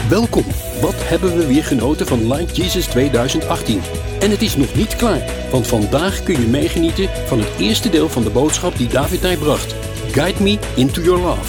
Welkom. Wat hebben we weer genoten van Like Jesus 2018. En het is nog niet klaar, want vandaag kun je meegenieten van het eerste deel van de boodschap die David mij bracht. Guide me into your love.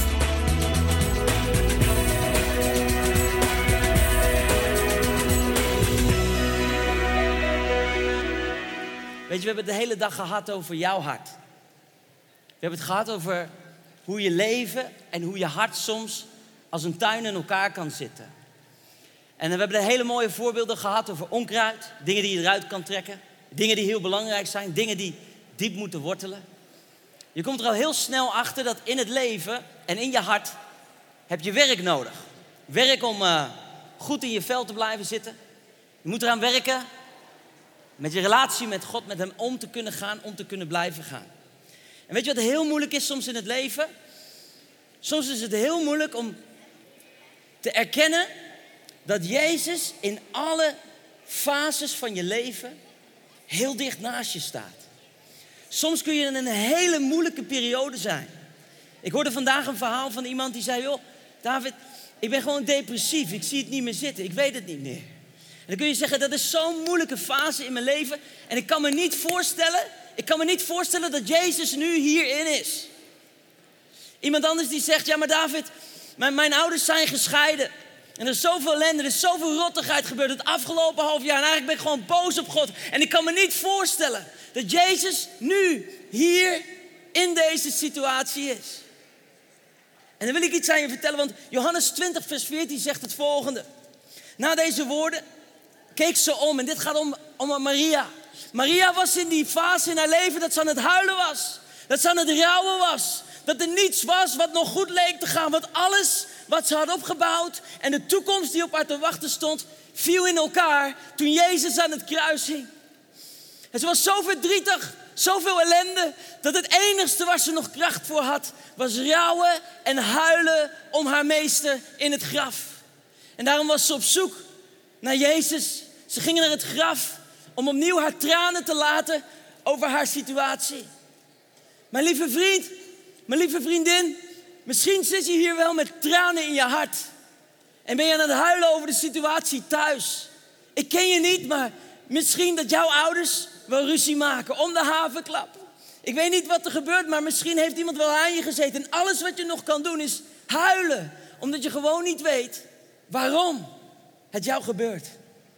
Weet je, we hebben het de hele dag gehad over jouw hart. We hebben het gehad over hoe je leven en hoe je hart soms als een tuin in elkaar kan zitten. En we hebben de hele mooie voorbeelden gehad over onkruid. Dingen die je eruit kan trekken. Dingen die heel belangrijk zijn. Dingen die diep moeten wortelen. Je komt er al heel snel achter dat in het leven en in je hart heb je werk nodig. Werk om goed in je vel te blijven zitten. Je moet eraan werken met je relatie met God, met hem om te kunnen gaan, om te kunnen blijven gaan. En weet je wat heel moeilijk is soms in het leven? Soms is het heel moeilijk om te erkennen dat Jezus in alle fases van je leven heel dicht naast je staat. Soms kun je in een hele moeilijke periode zijn. Ik hoorde vandaag een verhaal van iemand die zei: joh, David, ik ben gewoon depressief. Ik zie het niet meer zitten. Ik weet het niet meer. En dan kun je zeggen, dat is zo'n moeilijke fase in mijn leven. En ik kan me niet voorstellen dat Jezus nu hierin is. Iemand anders die zegt: ja, maar David, mijn ouders zijn gescheiden. En er is zoveel ellende, er is zoveel rottigheid gebeurd het afgelopen half jaar. En eigenlijk ben ik gewoon boos op God. En ik kan me niet voorstellen dat Jezus nu hier in deze situatie is. En dan wil ik iets aan je vertellen, want Johannes 20 vers 14 zegt het volgende. Na deze woorden keek ze om en dit gaat om Maria. Maria was in die fase in haar leven dat ze aan het huilen was. Dat ze aan het rouwen was. Dat er niets was wat nog goed leek te gaan. Want alles wat ze had opgebouwd en de toekomst die op haar te wachten stond, viel in elkaar toen Jezus aan het kruis hing. En ze was zo verdrietig, zoveel ellende, dat het enigste waar ze nog kracht voor had, was rouwen en huilen om haar meester in het graf. En daarom was ze op zoek naar Jezus. Ze ging naar het graf om opnieuw haar tranen te laten over haar situatie. Mijn lieve vriend, mijn lieve vriendin, misschien zit je hier wel met tranen in je hart. En ben je aan het huilen over de situatie thuis. Ik ken je niet, maar misschien dat jouw ouders wel ruzie maken om de haverklap. Ik weet niet wat er gebeurt, maar misschien heeft iemand wel aan je gezeten. En alles wat je nog kan doen is huilen. Omdat je gewoon niet weet waarom het jou gebeurt.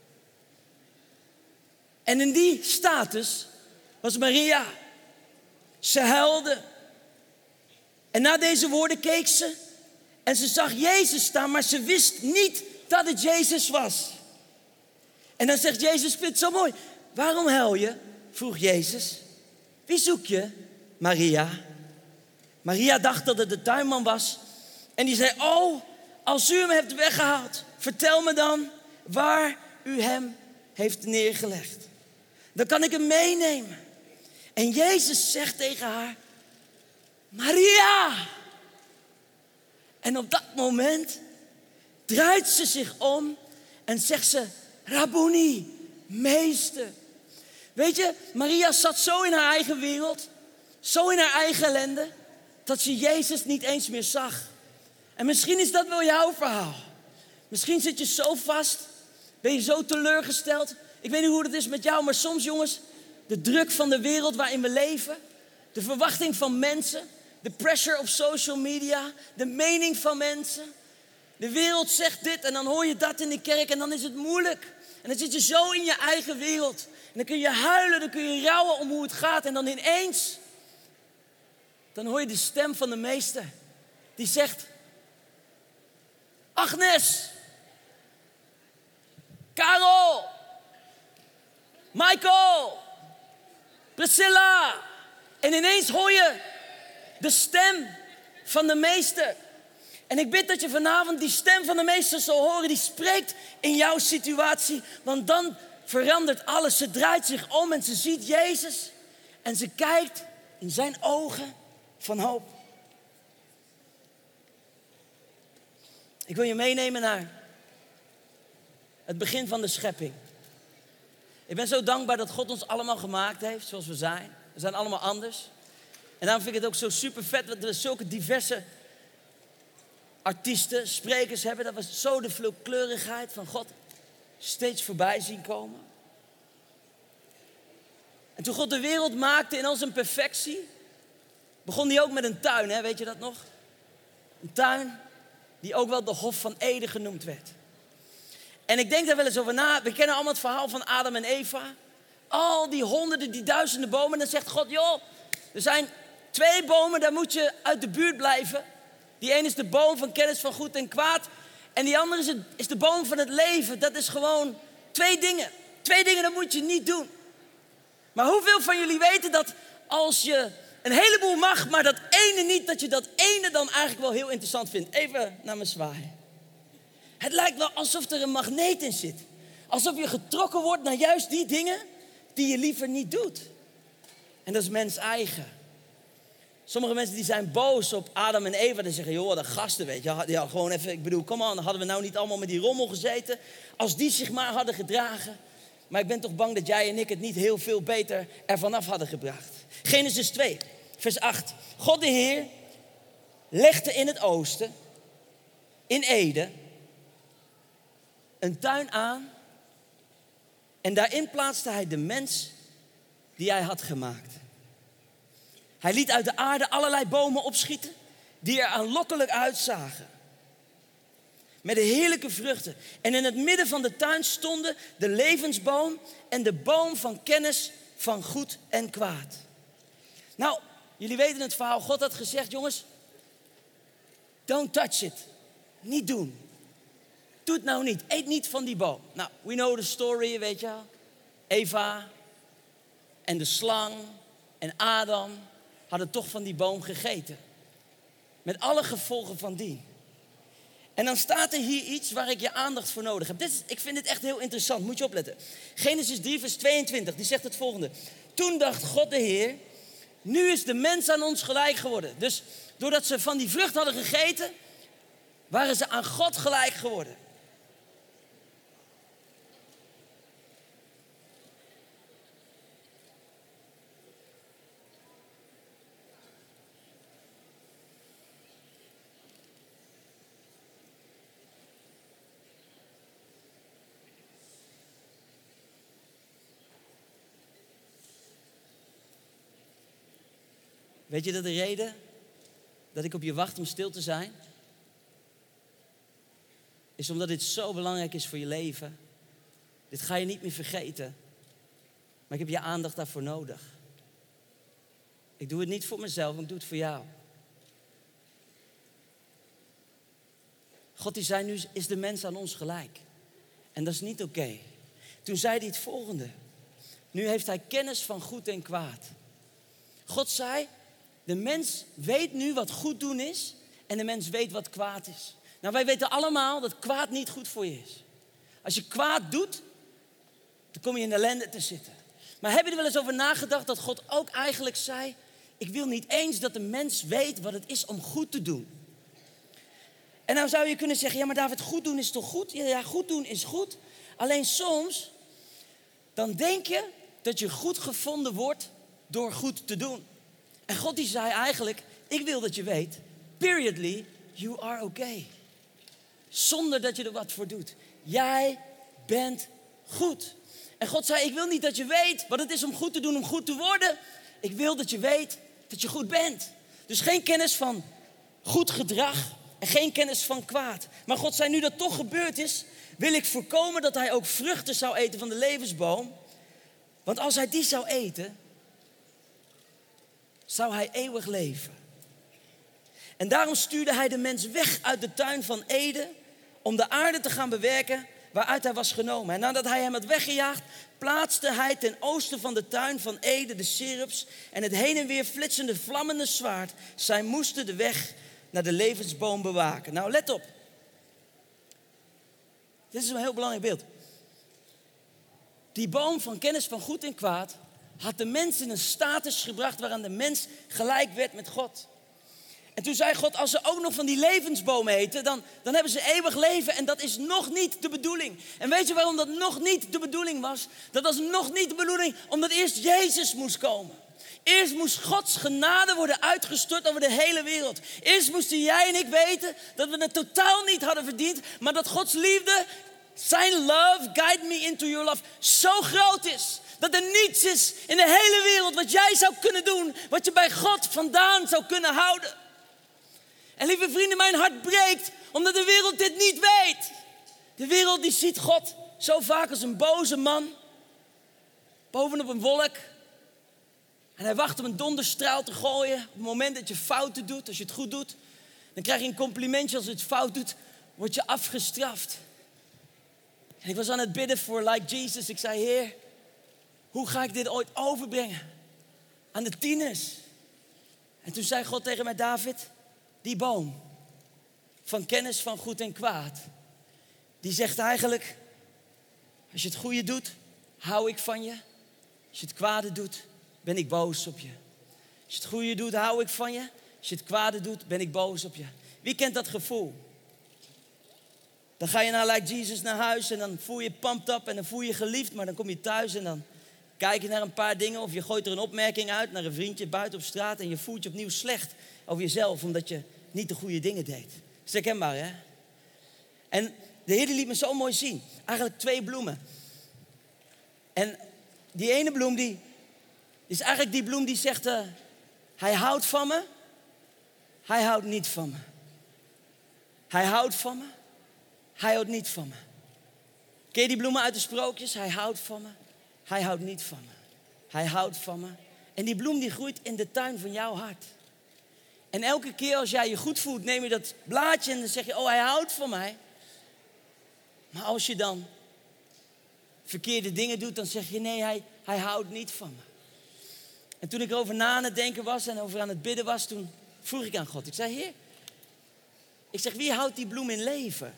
En in die status was Maria. Ze huilde. En na deze woorden keek ze en ze zag Jezus staan, maar ze wist niet dat het Jezus was. En dan zegt Jezus, vind het zo mooi. Waarom huil je? Vroeg Jezus. Wie zoek je? Maria. Maria dacht dat het de tuinman was. En die zei, oh, als u hem hebt weggehaald, vertel me dan waar u hem heeft neergelegd. Dan kan ik hem meenemen. En Jezus zegt tegen haar, Maria! En op dat moment draait ze zich om en zegt ze, Rabboni, meester. Weet je, Maria zat zo in haar eigen wereld, zo in haar eigen ellende, dat ze Jezus niet eens meer zag. En misschien is dat wel jouw verhaal. Misschien zit je zo vast, ben je zo teleurgesteld. Ik weet niet hoe het is met jou, maar soms, jongens, de druk van de wereld waarin we leven, de verwachting van mensen, de pressure op social media, de mening van mensen. De wereld zegt dit en dan hoor je dat in de kerk en dan is het moeilijk. En dan zit je zo in je eigen wereld. En dan kun je huilen, dan kun je rouwen om hoe het gaat. En dan ineens, dan hoor je de stem van de meester. Die zegt, Agnes, Karel, Michael, Priscilla. En ineens hoor je de stem van de meester. En ik bid dat je vanavond die stem van de meester zal horen. Die spreekt in jouw situatie. Want dan verandert alles. Ze draait zich om en ze ziet Jezus. En ze kijkt in zijn ogen van hoop. Ik wil je meenemen naar het begin van de schepping. Ik ben zo dankbaar dat God ons allemaal gemaakt heeft zoals we zijn. We zijn allemaal anders. En daarom vind ik het ook zo super vet dat we zulke diverse artiesten, sprekers hebben, dat we zo de veelkleurigheid van God steeds voorbij zien komen. En toen God de wereld maakte in al zijn perfectie, begon hij ook met een tuin, hè? Weet je dat nog? Een tuin die ook wel de Hof van Eden genoemd werd. En ik denk daar wel eens over na. We kennen allemaal het verhaal van Adam en Eva. Al die honderden, die duizenden bomen. En dan zegt God, joh, er zijn 2 bomen, daar moet je uit de buurt blijven. Die ene is de boom van kennis van goed en kwaad. En die andere is de boom van het leven. Dat is gewoon 2 dingen. 2 dingen, dat moet je niet doen. Maar hoeveel van jullie weten dat als je een heleboel mag, maar dat ene niet, dat je dat ene dan eigenlijk wel heel interessant vindt? Even naar me zwaaien. Het lijkt wel alsof er een magneet in zit. Alsof je getrokken wordt naar juist die dingen die je liever niet doet. En dat is mens eigen. Sommige mensen die zijn boos op Adam en Eva. Die zeggen, joh, de gasten, weet je. Ja, gewoon even, ik bedoel, kom aan, hadden we nou niet allemaal met die rommel gezeten. Als die zich maar hadden gedragen. Maar ik ben toch bang dat jij en ik het niet heel veel beter ervan af hadden gebracht. Genesis 2, vers 8. God de Heer legde in het oosten, in Eden, een tuin aan. En daarin plaatste hij de mens die hij had gemaakt. Hij liet uit de aarde allerlei bomen opschieten die er aanlokkelijk uitzagen. Met de heerlijke vruchten. En in het midden van de tuin stonden de levensboom en de boom van kennis van goed en kwaad. Nou, jullie weten het verhaal. God had gezegd, jongens, don't touch it. Niet doen. Doe het nou niet. Eet niet van die boom. Nou, we know the story, weet je wel. Eva en de slang en Adam hadden toch van die boom gegeten. Met alle gevolgen van die. En dan staat er hier iets waar ik je aandacht voor nodig heb. Ik vind dit echt heel interessant, moet je opletten. Genesis 3 vers 22, die zegt het volgende. Toen dacht God de Heer, nu is de mens aan ons gelijk geworden. Dus doordat ze van die vrucht hadden gegeten, waren ze aan God gelijk geworden. Weet je dat de reden dat ik op je wacht om stil te zijn? Is omdat dit zo belangrijk is voor je leven. Dit ga je niet meer vergeten. Maar ik heb je aandacht daarvoor nodig. Ik doe het niet voor mezelf, maar ik doe het voor jou. God die zei, nu is de mens aan ons gelijk. En dat is niet oké. Toen zei hij het volgende. Nu heeft hij kennis van goed en kwaad. God zei, de mens weet nu wat goed doen is en de mens weet wat kwaad is. Nou, wij weten allemaal dat kwaad niet goed voor je is. Als je kwaad doet, dan kom je in ellende te zitten. Maar heb je er wel eens over nagedacht dat God ook eigenlijk zei, ik wil niet eens dat de mens weet wat het is om goed te doen. En nou zou je kunnen zeggen, ja maar David, goed doen is toch goed? Ja, goed doen is goed. Alleen soms, dan denk je dat je goed gevonden wordt door goed te doen. En God die zei eigenlijk, ik wil dat je weet, periodly, you are okay. Zonder dat je er wat voor doet. Jij bent goed. En God zei, ik wil niet dat je weet wat het is om goed te doen, om goed te worden. Ik wil dat je weet dat je goed bent. Dus geen kennis van goed gedrag en geen kennis van kwaad. Maar God zei, nu dat toch gebeurd is, wil ik voorkomen dat hij ook vruchten zou eten van de levensboom. Want als hij die zou eten, zou hij eeuwig leven. En daarom stuurde hij de mens weg uit de tuin van Eden om de aarde te gaan bewerken waaruit hij was genomen. En nadat hij hem had weggejaagd, plaatste hij ten oosten van de tuin van Eden de sierps en het heen en weer flitsende vlammende zwaard. Zij moesten de weg naar de levensboom bewaken. Nou, let op. Dit is een heel belangrijk beeld. Die boom van kennis van goed en kwaad had de mens in een status gebracht waaraan de mens gelijk werd met God. En toen zei God, als ze ook nog van die levensbomen eten, dan hebben ze eeuwig leven. En dat is nog niet de bedoeling. En weet je waarom dat nog niet de bedoeling was? Dat was nog niet de bedoeling, omdat eerst Jezus moest komen. Eerst moest Gods genade worden uitgestort over de hele wereld. Eerst moesten jij en ik weten dat we het totaal niet hadden verdiend. Maar dat Gods liefde, zijn love, guide me into your love, zo groot is. Dat er niets is in de hele wereld wat jij zou kunnen doen. Wat je bij God vandaan zou kunnen houden. En lieve vrienden, mijn hart breekt omdat de wereld dit niet weet. De wereld die ziet God zo vaak als een boze man. Bovenop een wolk. En hij wacht om een donderstraal te gooien. Op het moment dat je fouten doet, als je het goed doet. Dan krijg je een complimentje. Als je het fout doet, word je afgestraft. En ik was aan het bidden voor Like Jesus. Ik zei, Heer, hoe ga ik dit ooit overbrengen aan de tieners? En toen zei God tegen mij, David, die boom van kennis van goed en kwaad. Die zegt eigenlijk, als je het goede doet, hou ik van je. Als je het kwade doet, ben ik boos op je. Als je het goede doet, hou ik van je. Als je het kwade doet, ben ik boos op je. Wie kent dat gevoel? Dan ga je naar Like Jesus naar huis en dan voel je pumped up en dan voel je geliefd. Maar dan kom je thuis en dan kijk je naar een paar dingen of je gooit er een opmerking uit naar een vriendje buiten op straat. En je voelt je opnieuw slecht over jezelf omdat je niet de goede dingen deed. Dat is herkenbaar, hè? En de Heer liet me zo mooi zien. Eigenlijk 2 bloemen. En die ene bloem die is eigenlijk die bloem die zegt, hij houdt van me. Hij houdt niet van me. Hij houdt van me. Hij houdt niet van me. Ken je die bloemen uit de sprookjes? Hij houdt van me. Hij houdt niet van me. Hij houdt van me. En die bloem die groeit in de tuin van jouw hart. En elke keer als jij je goed voelt, neem je dat blaadje en dan zeg je, oh, hij houdt van mij. Maar als je dan verkeerde dingen doet, dan zeg je, nee, hij houdt niet van me. En toen ik erover na aan het denken was en over aan het bidden was, toen vroeg ik aan God. Ik zei, Heer, ik zeg, wie houdt die bloem in leven?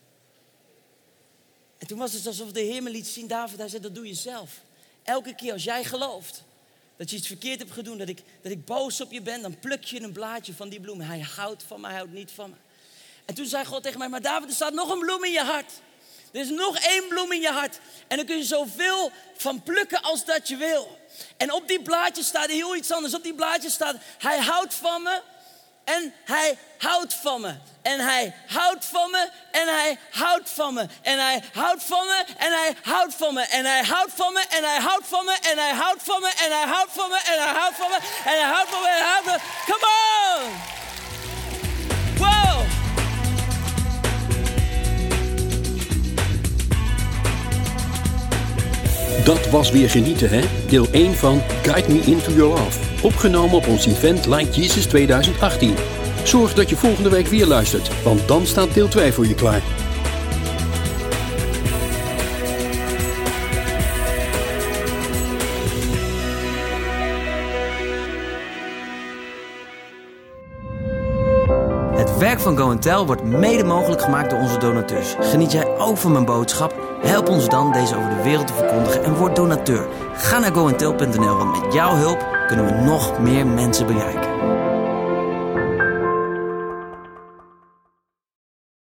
En toen was het alsof de Heer me liet zien, David, hij zei, dat doe je zelf. Elke keer als jij gelooft dat je iets verkeerd hebt gedaan, dat ik boos op je ben, dan pluk je een blaadje van die bloem. Hij houdt van me, hij houdt niet van me. En toen zei God tegen mij, maar David, er staat nog een bloem in je hart. Er is nog 1 bloem in je hart. En daar kun je zoveel van plukken als dat je wil. En op die blaadjes staat heel iets anders. Op die blaadjes staat, hij houdt van me. En hij houdt van me. En hij houdt van me. En hij houdt van me. En hij houdt van me. En hij houdt van me. En hij houdt van me. En hij houdt van me. En hij houdt van me. En hij houdt van me. En hij houdt van me. En hij houdt van me. En hij houdt van me. Come on! Wow! Dat was weer genieten, hè? Deel 1 van Guide Me Into Your Love. Opgenomen op ons event Like Jesus 2018. Zorg dat je volgende week weer luistert, want dan staat deel 2 voor je klaar. Het werk van Go & Tell wordt mede mogelijk gemaakt door onze donateurs. Geniet jij ook van mijn boodschap? Help ons dan deze over de wereld te verkondigen en word donateur. Ga naar goandtell.nl, want met jouw hulp kunnen we nog meer mensen bereiken.